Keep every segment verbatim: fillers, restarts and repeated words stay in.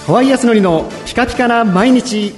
河合康則のピカピカな毎日。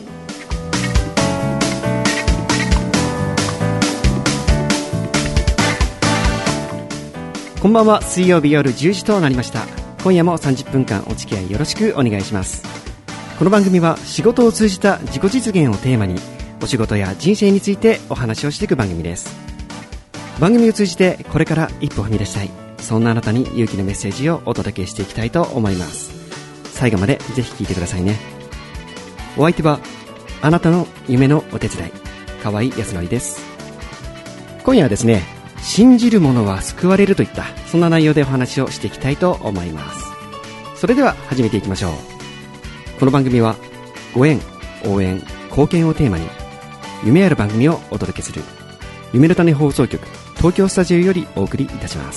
こんばんは。水曜日夜じゅうじとなりました。今夜もさんじゅっぷんかんお付き合いよろしくお願いします。この番組は仕事を通じた自己実現をテーマに、お仕事や人生についてお話をしていく番組です。番組を通じてこれから一歩踏み出したい、そんなあなたに勇気のメッセージをお届けしていきたいと思います。最後までぜひ聞いてくださいね。お相手はあなたの夢のお手伝い、河合康則です。今夜はですね、信じる者は救われるといったそんな内容でお話をしていきたいと思います。それでは始めていきましょう。この番組はご縁、応援、貢献をテーマに夢ある番組をお届けする夢の種放送局東京スタジオよりお送りいたします。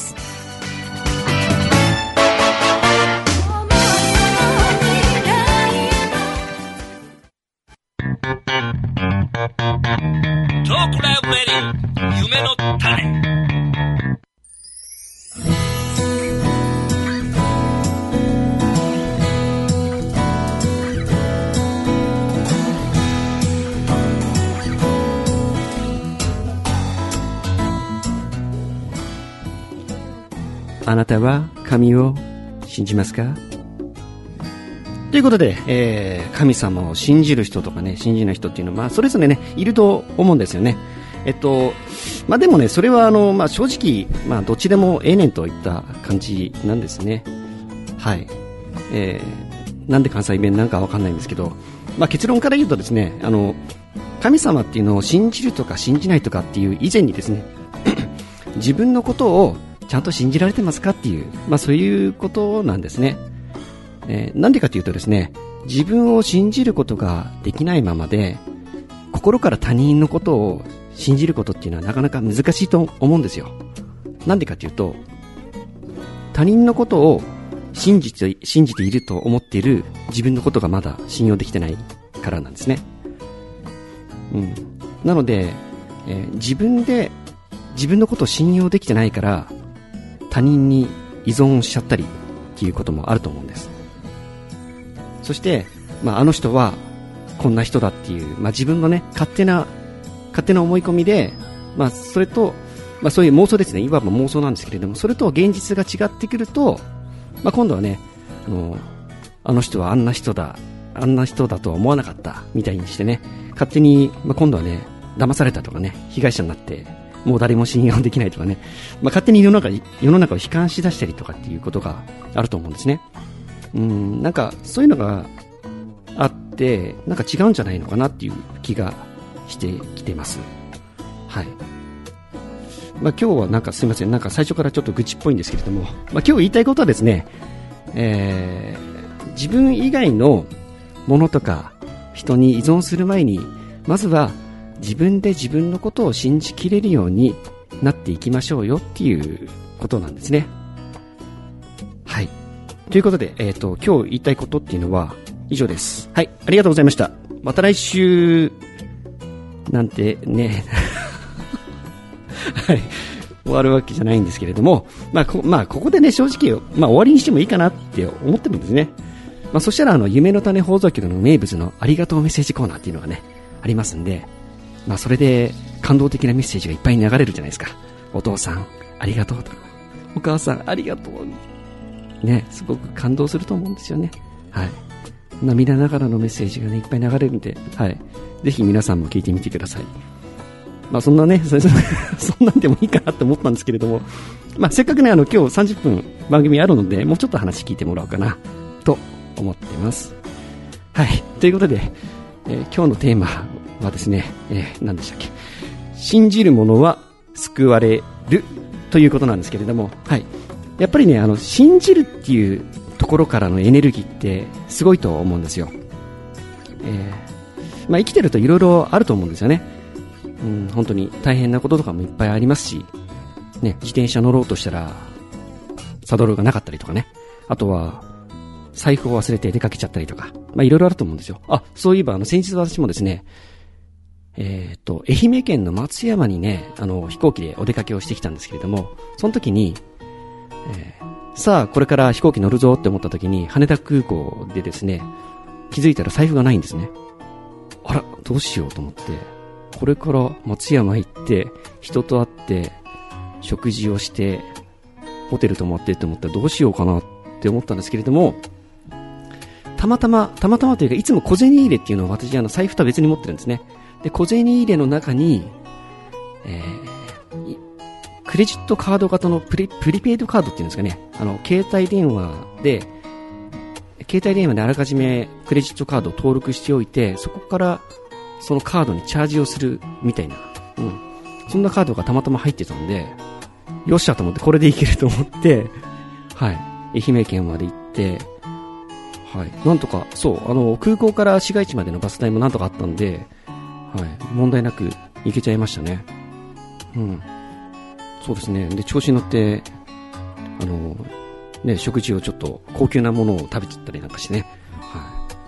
トークライブレディ夢の種。 あなたは神を信じますか？ということで、えー、神様を信じる人とかね、信じない人っていうのは、まあ、それぞれね、いると思うんですよね。えっと、まあでもね、それはあの、まあ正直、まあどっちでもええねんといった感じなんですね。はい。えー、なんで関西弁なんかわかんないんですけど、まあ結論から言うとですね、あの、神様っていうのを信じるとか信じないとかっていう以前にですね、自分のことをちゃんと信じられてますかっていう、まあそういうことなんですね。えー、なんでかというとですね、自分を信じることができないままで、心から他人のことを信じることっていうのはなかなか難しいと思うんですよ。なんでかというと、他人のことを信じて、信じていると思っている自分のことがまだ信用できてないからなんですね。うん。なので、えー、自分で自分のことを信用できてないから他人に依存しちゃったりっていうこともあると思うんです。そして、まあ、あの人はこんな人だっていう、まあ、自分のね、勝手な勝手な思い込みで、まあ、それと、まあ、そういう妄想ですね。いわば妄想なんですけれども、それと現実が違ってくると、まあ、今度はね、あの、あの人はあんな人だ、あんな人だとは思わなかったみたいにしてね、勝手に、まあ、今度はね、騙されたとかね、被害者になってもう誰も信用できないとかね、まあ、勝手に世の中世の中を悲観しだしたりとかっていうことがあると思うんですね。うん、なんかそういうのがあって、なんか違うんじゃないのかなっていう気がしてきてます。はい。まあ、今日はなんかすいません、なんか最初からちょっと愚痴っぽいんですけれども、まあ、今日言いたいことはですね、えー、自分以外のものとか人に依存する前に、まずは自分で自分のことを信じきれるようになっていきましょうよっていうことなんですね。はい。ということで、えっと、今日言いたいことっていうのは以上です。はい。ありがとうございました。また来週、なんてね、はい。終わるわけじゃないんですけれども、まあ、こ, まあ、ここでね、正直、まあ、終わりにしてもいいかなって思ってるんですね。まあ、そしたら、あの、夢の種放送局の名物のありがとうメッセージコーナーっていうのがね、ありますんで、まあ、それで感動的なメッセージがいっぱい流れるじゃないですか。お父さんありがとうとか、お母さんありがとうね、すごく感動すると思うんですよね。はい。涙ながらのメッセージがね、いっぱい流れるんで、はい。ぜひ皆さんも聞いてみてください。まあそんなね、そ, そんなんでもいいかなって思ったんですけれども、まあせっかくね、あの今日さんじゅっぷん番組あるので、もうちょっと話聞いてもらおうかなと思っています。はい。ということで、えー、今日のテーマはですね、えー、何でしたっけ、信じる者は救われるということなんですけれども、はい、やっぱりね、あの信じるっていうところからのエネルギーってすごいと思うんですよ。えーまあ、生きてるといろいろあると思うんですよね。うん、本当に大変なこととかもいっぱいありますし、ね、自転車乗ろうとしたらサドルがなかったりとかね、あとは財布を忘れて出かけちゃったりとか、まあいろいろあると思うんですよ。あ、そういえばあの先日私もですね、えっと愛媛県の松山にね、あの飛行機でお出かけをしてきたんですけれども、その時に、えー、さあこれから飛行機乗るぞって思った時に羽田空港でですね、 気づいたら財布がないんですね。あら、どうしようと思って、これから松山行って、人と会って、食事をして、ホテル泊まってって思ったらどうしようかなって思ったんですけれども、たまたま、たまたまというか、いつも小銭入れっていうのを私、あの、財布とは別に持ってるんですね。で、小銭入れの中に、えー、クレジットカード型のプリ、プリペイドカードっていうんですかね。あの、携帯電話で、携帯電話であらかじめクレジットカードを登録しておいて、そこからそのカードにチャージをするみたいな、うん。そんなカードがたまたま入ってたんで、よっしゃと思ってこれでいけると思って、はい。愛媛県まで行って、はい。なんとか、そう、あの、空港から市街地までのバス代もなんとかあったんで、はい。問題なく行けちゃいましたね。うん。そうですね。で、調子に乗って、あの、ね、食事をちょっと高級なものを食べちゃったりなんかしてね。はい。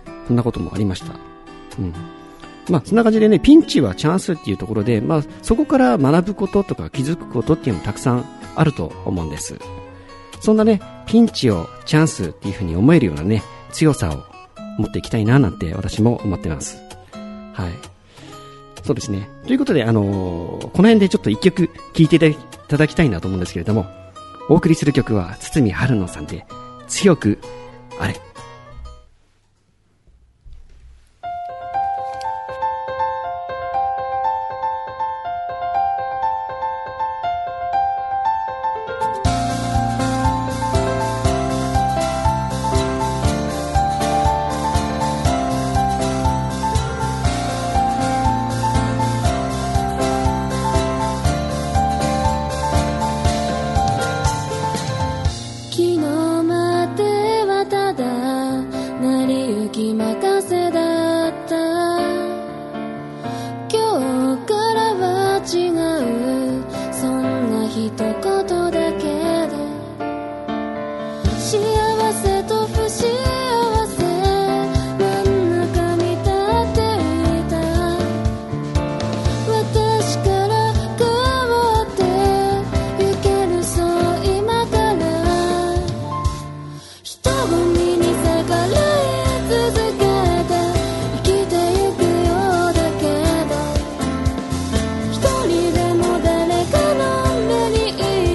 そんなこともありました。うん。まあ、そんな感じでね、ピンチはチャンスっていうところで、まあ、そこから学ぶこととか気づくことっていうのもたくさんあると思うんです。そんなね、ピンチをチャンスっていうふうに思えるようなね、強さを持っていきたいななんて私も思ってます。はい。そうですね。ということで、あのー、この辺でちょっと一曲聴いていただきたいなと思うんですけれども、お送りする曲は堤春乃さんで強くあれ。 一人でも誰かの目に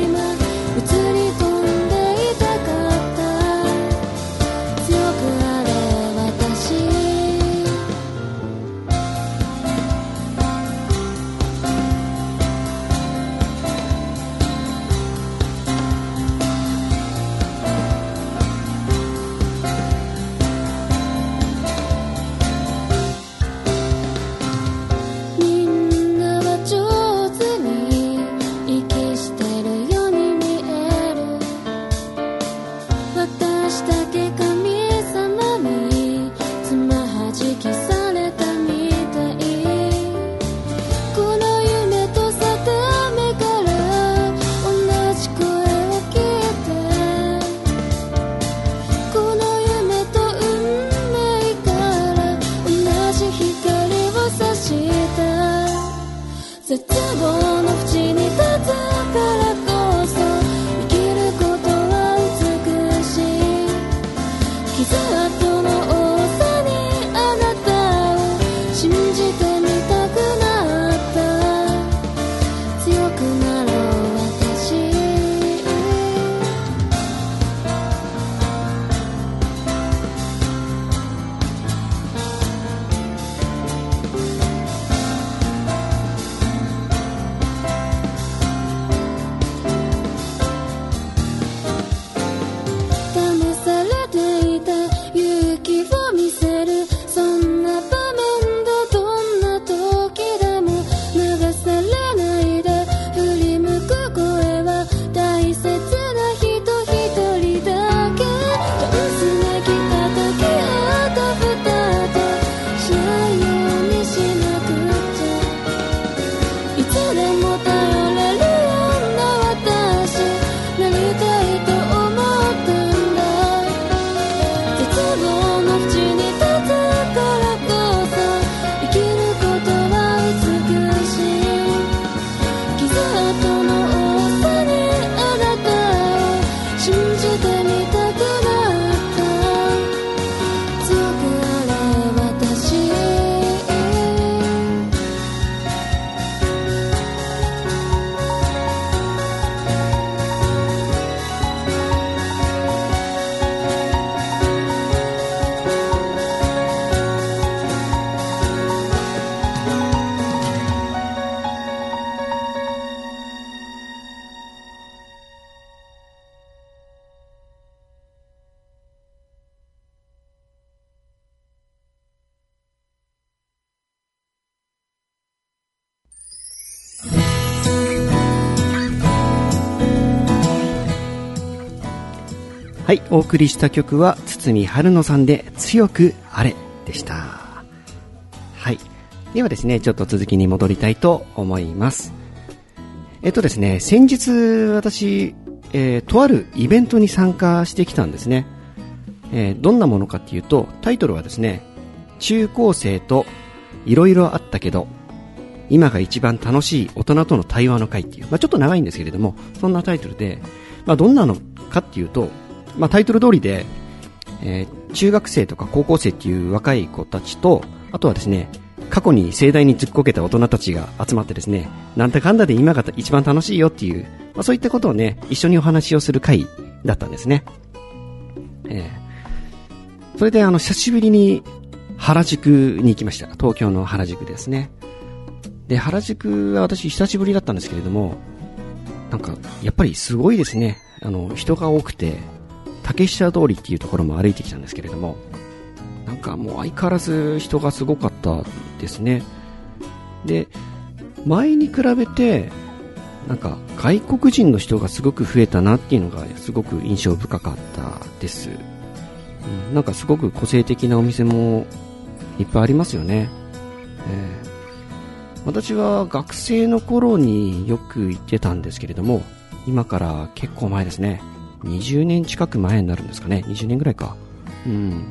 はい、お送りした曲は堤春乃さんで強くあれでした。はい、ではですね、ちょっと続きに戻りたいと思います。えっとですね、先日私、えー、とあるイベントに参加してきたんですね。えー、どんなものかっていうと、タイトルはですね、中高生といろいろあったけど今が一番楽しい大人との対話の会っていう、まあ、ちょっと長いんですけれども、そんなタイトルで、まあ、どんなのかっていうと、まあ、タイトル通りで、えー、中学生とか高校生っていう若い子たちと、あとはですね、過去に盛大にずっこけた大人たちが集まってですね、なんだかんだで今が一番楽しいよっていう、まあ、そういったことをね、一緒にお話をする会だったんですね。えー、それであの久しぶりに原宿に行きました。東京の原宿ですね。で、原宿は私久しぶりだったんですけれども、なんかやっぱりすごいですね。あの人が多くて、竹下通りっていうところも歩いてきたんですけれども、なんかもう相変わらず人がすごかったですね。で、前に比べてなんか外国人の人がすごく増えたなっていうのがすごく印象深かったです。うん、なんかすごく個性的なお店もいっぱいありますよね。えー私は学生の頃によく行ってたんですけれども、今から結構前ですね。にじゅうねん近く前になるんですかね。にじゅうねんぐらいか。うん。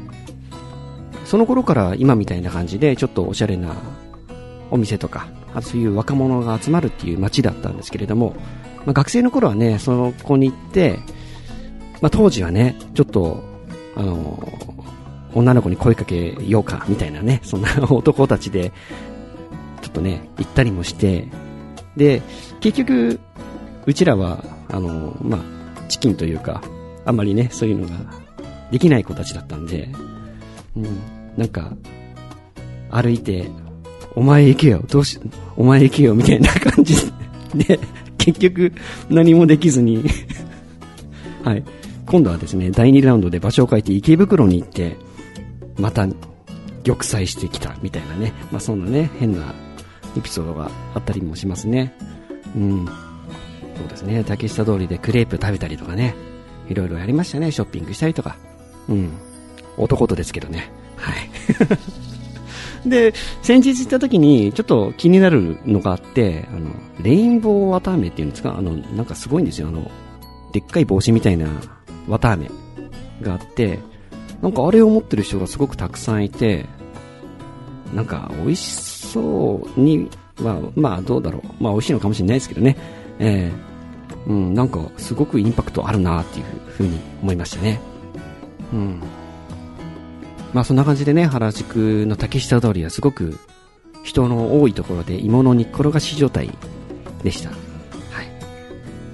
その頃から今みたいな感じでちょっとおしゃれなお店とか、あとそういう若者が集まるっていう街だったんですけれども、まあ、学生の頃はね、そこに行って、まあ、当時はね、ちょっとあの女の子に声かけようかみたいなね、そんな男たちでちょっとね行ったりもして、で結局うちらはあのまあチキンというかあんまりねそういうのができない子たちだったんで、うん、なんか歩いてお前行けよどうしお前行けよみたいな感じで結局何もできずにはい今度はですねだいにラウンドで場所を変えて池袋に行ってまた玉砕してきたみたいなね、まあそんなね変なエピソードがあったりもしますね。うん、そうですね。竹下通りでクレープ食べたりとかね、いろいろやりましたね。ショッピングしたりとか、うん、男とですけどね。はい。で、先日行った時にちょっと気になるのがあって、あのレインボー綿あめっていうんですか、あのなんかすごいんですよ。あのでっかい帽子みたいな綿あめがあって、なんかあれを持ってる人がすごくたくさんいて、なんか美味しそうには、まあどうだろう、まあ美味しいのかもしれないですけどね、えー、うん、なんかすごくインパクトあるなっていうふうに思いましたね。うん、まあそんな感じでね、原宿の竹下通りはすごく人の多いところで芋の煮っころがし状態でした。はい、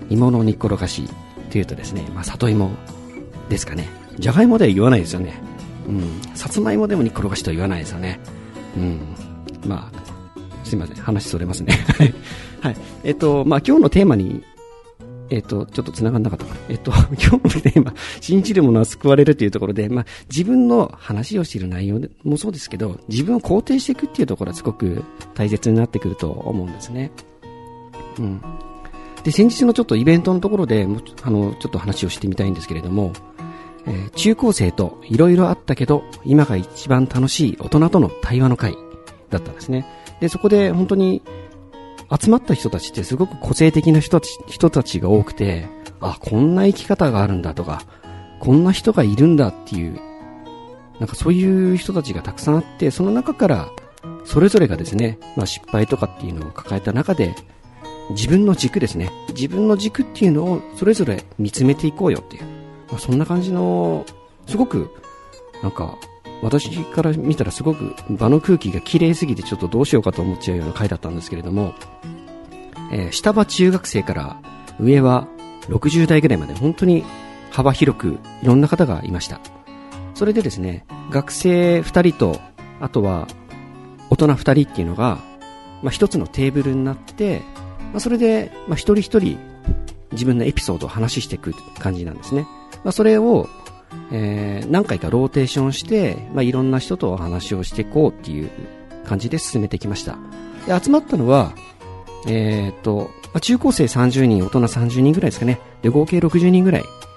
芋の煮っころがしというとですね、まあ里芋ですかね。じゃがいもでは言わないですよね。うん、さつまいもでも煮っころがしとは言わないですよね。うん、まあすいません話それますねはい、えっとまあ今日のテーマにえっとちょっと繋がんなかったかな。えっと今日のテーマ信じる者は救われるというところで、まあ自分の話をしている内容もそうですけど、自分を肯定していくっていうところはすごく大切になってくると思うんですね。うん。で先日のちょっとイベントのところであのちょっと話をしてみたいんですけれども、えー、中高生といろいろあったけど今が一番楽しい大人との対話の会だったんですね。でそこで本当に集まった人たちってすごく個性的な人たち、人たちが多くて、あ、こんな生き方があるんだとか、こんな人がいるんだっていう、なんかそういう人たちがたくさんあって、その中からそれぞれがですね、まあ失敗とかっていうのを抱えた中で自分の軸ですね、自分の軸っていうのをそれぞれ見つめていこうよっていう、まあ、そんな感じのすごくなんか私から見たらすごく場の空気が綺麗すぎてちょっとどうしようかと思っちゃうような回だったんですけれども、えー、下は中学生から上はろくじゅう代ぐらいまで本当に幅広くいろんな方がいました。それでですね、学生ふたりとあとは大人ふたりっていうのが、まあ、一つのテーブルになって、まあ、それで、まあ、一人一人自分のエピソードを話していく感じなんですね。まあ、それをえー、何回かローテーションして、まあ、いろんな人とお話をしていこうっていう感じで進めてきました。で集まったのは、えー、っと、まあ、中高生さんじゅうにん、大人さんじゅうにんぐらいですかね。で合計ろくじゅうにんぐらい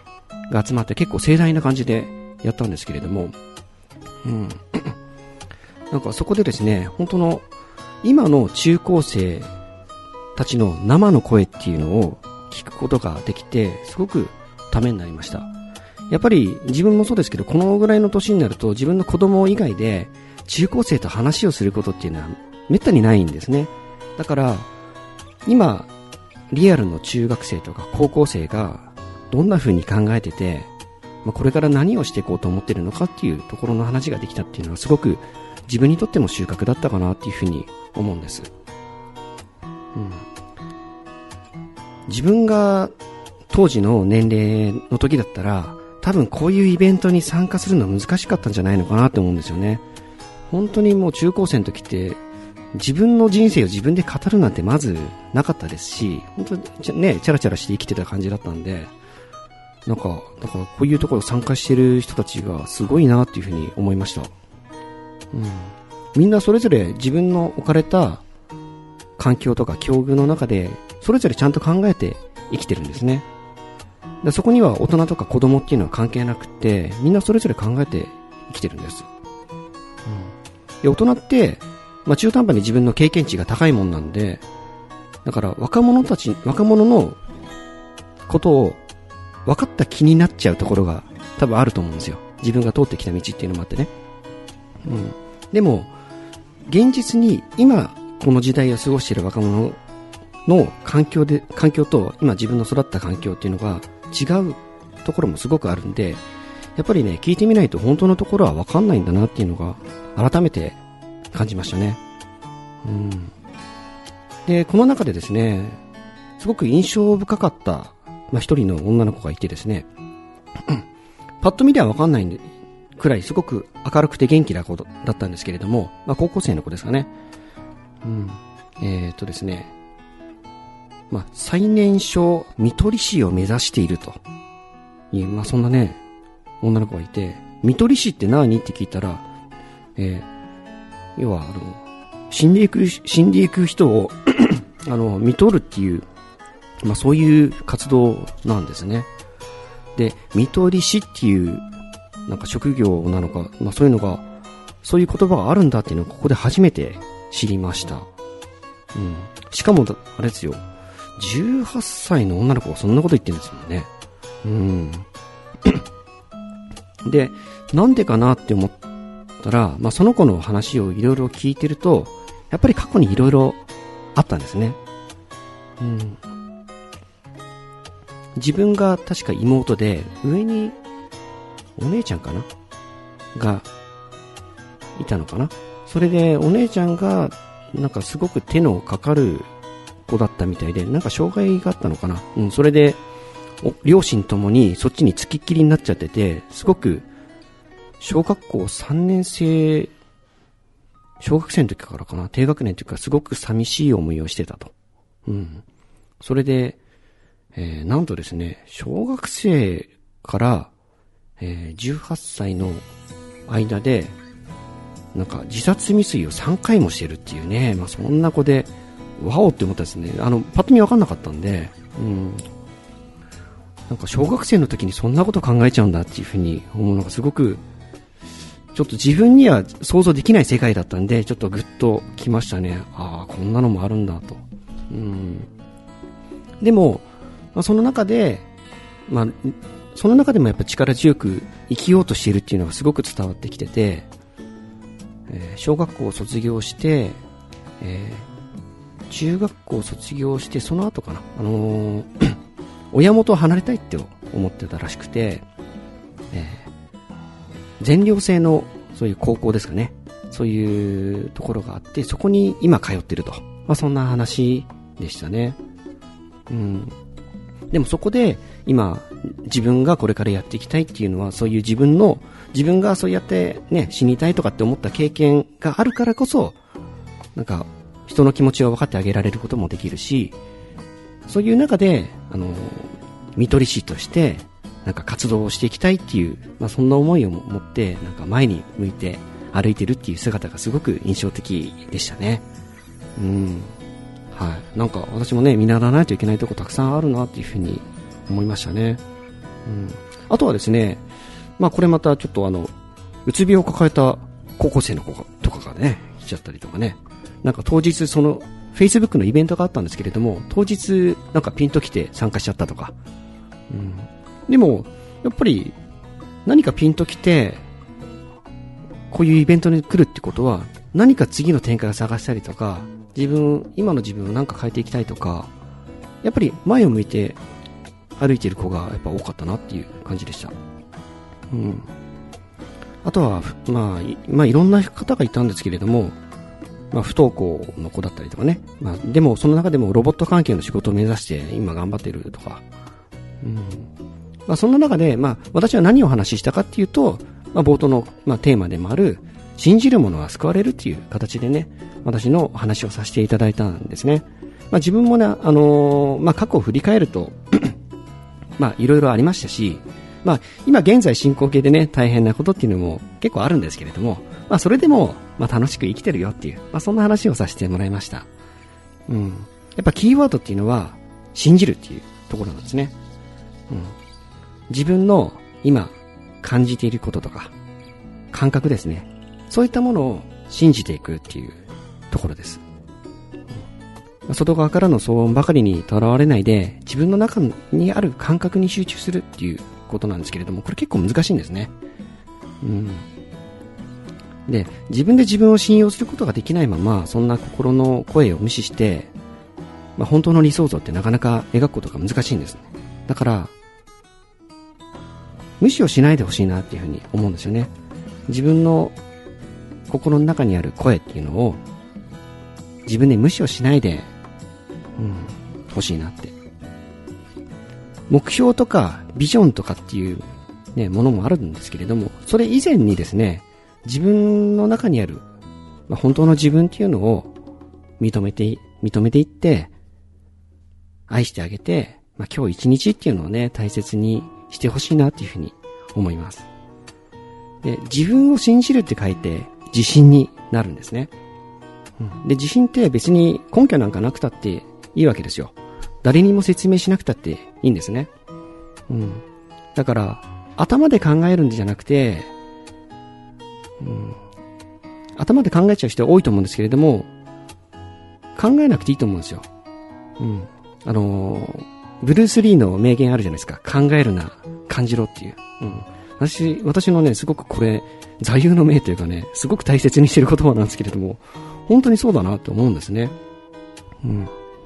が集まって結構盛大な感じでやったんですけれども、うん。なんかそこでですね、本当の今の中高生たちの生の声っていうのを聞くことができて、すごくためになりました。やっぱり自分もそうですけど、このぐらいの年になると自分の子供以外で中高生と話をすることっていうのはめったにないんですね。だから今リアルの中学生とか高校生がどんな風に考えてて、まあ、これから何をしていこうと思ってるのかっていうところの話ができたっていうのはすごく自分にとっても収穫だったかなっていう風に思うんです。うん、自分が当時の年齢の時だったら多分こういうイベントに参加するのは難しかったんじゃないのかなって思うんですよね。本当にもう中高生の時って自分の人生を自分で語るなんてまずなかったですし、本当にね、チャラチャラして生きてた感じだったんで、なんか、だからこういうところ参加してる人たちがすごいなっていうふうに思いました。うん。みんなそれぞれ自分の置かれた環境とか境遇の中で、それぞれちゃんと考えて生きてるんですね。でそこには大人とか子供っていうのは関係なくって、みんなそれぞれ考えて生きてるんです。うん。で、大人って、まあ、中途半端に自分の経験値が高いもんなんで、だから若者たち、若者のことを分かった気になっちゃうところが多分あると思うんですよ。自分が通ってきた道っていうのもあってね。うん。でも、現実に今この時代を過ごしている若者の環境で、環境と今自分の育った環境っていうのが違うところもすごくあるんで、やっぱりね、聞いてみないと本当のところは分かんないんだなっていうのが改めて感じましたね。うん。で、この中でですね、すごく印象深かった、まあ、一人の女の子がいてですね、パッと見では分かんないんで、くらいすごく明るくて元気な子だったんですけれども、まあ、高校生の子ですかね。うん。えー、っとですね、まあ、最年少看取り士を目指しているという、まあ、そんなね、女の子がいて、看取り士って何って聞いたら、えー、要は、あの、死んでいく、死んでいく人を、あの、看取るっていう、まあそういう活動なんですね。で、看取り師っていう、なんか職業なのか、まあそういうのが、そういう言葉があるんだっていうのをここで初めて知りました。うん。しかも、あれですよ、じゅうはっさいの女の子がそんなこと言ってるんですもんね。うん。で、なんでかなって思ったら、まあその子の話をいろいろ聞いてると、やっぱり過去にいろいろあったんですね。うん。自分が確か妹で、上にお姉ちゃんかながいたのかな。それでお姉ちゃんがなんかすごく手のかかる子だったみたいで、なんか障害があったのかな。うん、それで両親ともにそっちに付きっきりになっちゃってて、すごく小学校さんねん生、小学生の時からかな、低学年というかすごく寂しい思いをしてたと。うん。それで、えー、なんとですね、小学生から、えー、じゅうはっさいの間で、なんか自殺未遂をさんかいもしてるっていうね、まあそんな子で、ワオって思ったですね。あの、パッと見わかんなかったんで、うん。なんか小学生の時にそんなこと考えちゃうんだっていうふうに思うのがすごく、ちょっと自分には想像できない世界だったんで、ちょっとグッときましたね。ああ、こんなのもあるんだと。うん。でも、まあ、その中で、まあ、その中でもやっぱ力強く生きようとしているっていうのがすごく伝わってきてて、えー、小学校を卒業して、えー、中学校を卒業して、その後かな、あのー、親元を離れたいって思ってたらしくて、えー、全寮制のそういう高校ですかね、そういうところがあって、そこに今通ってると、まあ、そんな話でしたね。うん。でもそこで今自分がこれからやっていきたいっていうのは、そういう自分の自分がそうやってね、死にたいとかって思った経験があるからこそ、なんか人の気持ちを分かってあげられることもできるし、そういう中であの看取り師としてなんか活動をしていきたいっていう、まあ、そんな思いを持ってなんか前に向いて歩いてるっていう姿がすごく印象的でしたね。うん。はい、なんか私もね、見習わないといけないとこたくさんあるなっていうふうに思いましたね。うん、 あとはですね、まあこれまたちょっとあの、うつ病を抱えた高校生の子とかがね、来ちゃったりとかね、なんか当日その、Facebook のイベントがあったんですけれども、当日なんかピンと来て参加しちゃったとか。うん、でも、やっぱり何かピンと来て、こういうイベントに来るってことは、何か次の展開を探したりとか、自分、今の自分を何か変えていきたいとか、やっぱり前を向いて歩いている子がやっぱ多かったなっていう感じでした。うん。あとは、まあ、いまあ、いろんな方がいたんですけれども、まあ、不登校の子だったりとかね。まあ、でも、その中でもロボット関係の仕事を目指して今頑張ってるとか。うん。まあ、そんな中で、まあ、私は何をお話ししたかっていうと、まあ、冒頭の、まあ、テーマでもある、信じる者は救われるっていう形でね、私の話をさせていただいたんですね。まあ、自分もね、あのー、まあ、過去を振り返ると、まあ、いろいろありましたし、まあ、今現在進行形でね、大変なことっていうのも結構あるんですけれども、まあ、それでも、まあ、楽しく生きてるよっていう、まあ、そんな話をさせてもらいました。うん。やっぱキーワードっていうのは、信じるっていうところなんですね。うん。自分の今、感じていることとか、感覚ですね。そういったものを信じていくっていうところです。うん、外側からの騒音ばかりにとらわれないで、自分の中にある感覚に集中するっていうことなんですけれども、これ結構難しいんですね。うん。で、自分で自分を信用することができないまま、そんな心の声を無視して、まあ、本当の理想像ってなかなか描くことが難しいんですね。だから、無視をしないでほしいなっていうふうに思うんですよね。自分の心の中にある声っていうのを、自分で無視をしないで、うん、欲しいなって。目標とかビジョンとかっていうね、ものもあるんですけれども、それ以前にですね、自分の中にある、まあ、本当の自分っていうのを認めて、認めていって、愛してあげて、まあ、今日一日っていうのをね、大切にしてほしいなっていうふうに思います。で、自分を信じるって書いて、自信になるんですね。うん、で、自信って別に根拠なんかなくたっていいわけですよ。誰にも説明しなくたっていいんですね。うん。だから、頭で考えるんじゃなくて、うん、頭で考えちゃう人多いと思うんですけれども、考えなくていいと思うんですよ。うん。あのー、ブルース・リーの名言あるじゃないですか。考えるな、感じろっていう。うん。私、私のね、すごくこれ、座右の銘というかね、すごく大切にしている言葉なんですけれども、本当にそうだなって思うんですね。うん。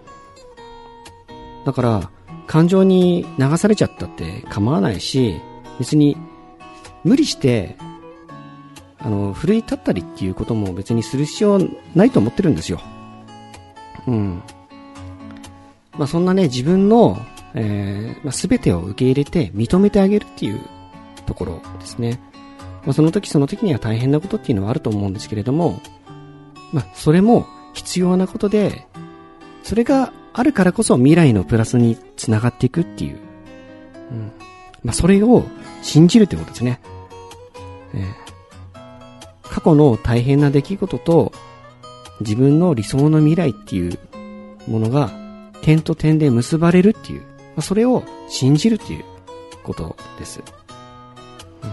だから、感情に流されちゃったって構わないし、別に無理して、あの、奮い立ったりっていうことも別にする必要ないと思ってるんですよ。うん。まあそんなね、自分の、えーまあ、全てを受け入れて認めてあげるっていうところですね。まあその時その時には大変なことっていうのはあると思うんですけれども、まあそれも必要なことで、それがあるからこそ未来のプラスにつながっていくっていう。うん。まあそれを信じるってことですね。えー過去の大変な出来事と自分の理想の未来っていうものが点と点で結ばれるっていう、まあ、それを信じるっていうことです。うん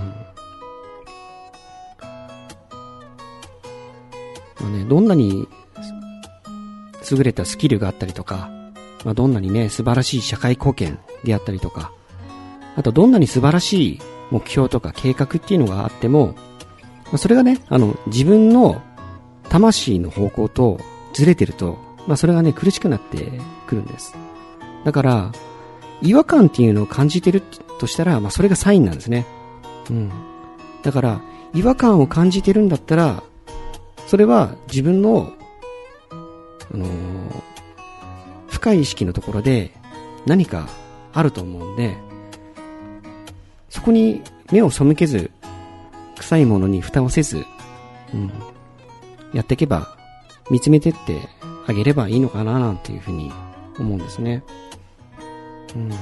まあね、どんなに優れたスキルがあったりとか、まあ、どんなにね素晴らしい社会貢献であったりとか、あとどんなに素晴らしい目標とか計画っていうのがあっても、それがね、あの、自分の魂の方向とずれてると、まあそれがね、苦しくなってくるんです。だから、違和感っていうのを感じてるとしたら、まあそれがサインなんですね。うん。だから、違和感を感じてるんだったら、それは自分の、あのー、深い意識のところで何かあると思うんで、そこに目を背けず、臭いものに蓋をせず、うん、やっていけば見つめてってあげればいいのかななんていうふうに思うんですね。うん、はい。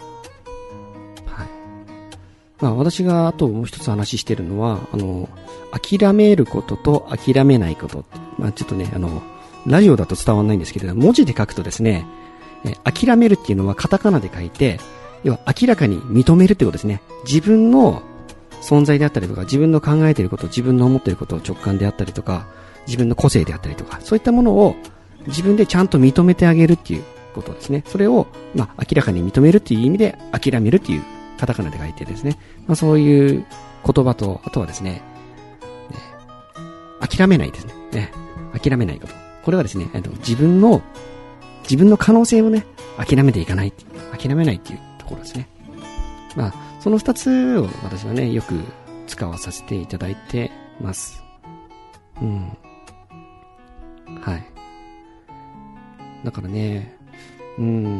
まあ私があともう一つ話してるのは、あの諦めることと諦めないこと。まあちょっとねあのラジオだと伝わらないんですけれど、文字で書くとですね、え諦めるっていうのはカタカナで書いて、 要は明らかに認めるってことですね。自分の存在であったりとか、自分の考えていること、自分の思っていること、直感であったりとか、自分の個性であったりとか、そういったものを自分でちゃんと認めてあげるっていうことですね。それを、まあ、明らかに認めるっていう意味で、諦めるっていうカタカナで書いてですね。まあ、そういう言葉と、あとはですね、ね諦めないですね。ね諦めないこと。これはですね、あの自分の、自分の可能性をね、諦めていかない、諦めないっていうところですね。まあ、その二つを私はね、よく使わさせていただいてます。うん。はい。だからね、うん、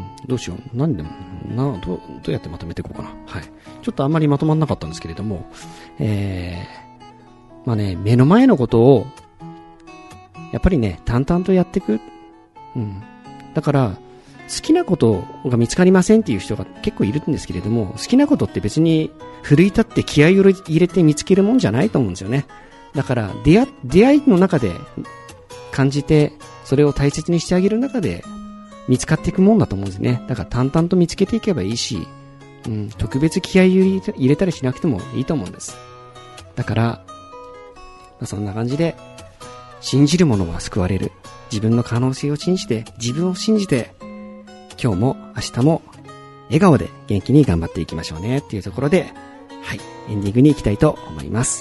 どうしよう。何でも、な、どう、どうやってまとめていこうかな。はい。ちょっとあんまりまとまんなかったんですけれども、えー、まあね、目の前のことを、やっぱりね、淡々とやっていく。うん。だから、好きなことが見つかりませんっていう人が結構いるんですけれども、好きなことって別に奮い立って気合を入れて見つけるもんじゃないと思うんですよね。だから出会、出会いの中で感じて、それを大切にしてあげる中で見つかっていくもんだと思うんですね。だから淡々と見つけていけばいいし、うん、特別気合を入れたりしなくてもいいと思うんです。だから、まあ、そんな感じで、信じる者は救われる。自分の可能性を信じて、自分を信じて、今日も明日も笑顔で元気に頑張っていきましょうねっていうところで、はい、エンディングに行きたいと思います。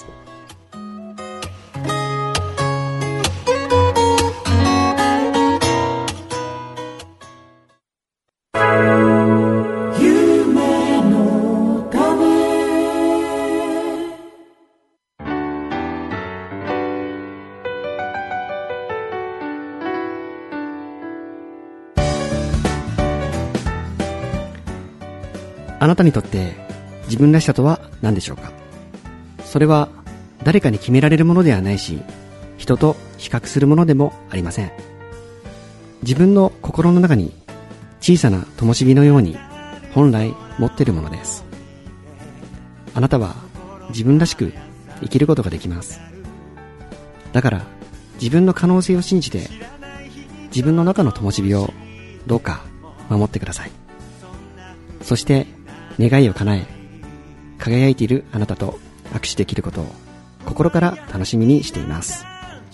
あなたにとって自分らしさとは何でしょうか。それは誰かに決められるものではないし、人と比較するものでもありません。自分の心の中に小さな灯火のように本来持っているものです。あなたは自分らしく生きることができます。だから自分の可能性を信じて、自分の中の灯火をどうか守ってください。そして願いを叶え、輝いているあなたと握手できることを心から楽しみにしています。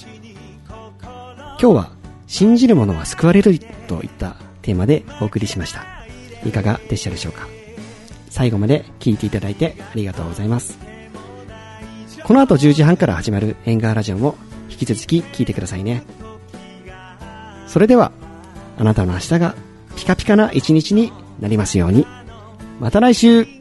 今日は信じる者は救われるといったテーマでお送りしました。いかがでしたでしょうか。最後まで聞いていただいてありがとうございます。この後じゅうじはんから始まるエンガーラジオも引き続き聞いてくださいね。それではあなたの明日がピカピカな一日になりますように。また来週。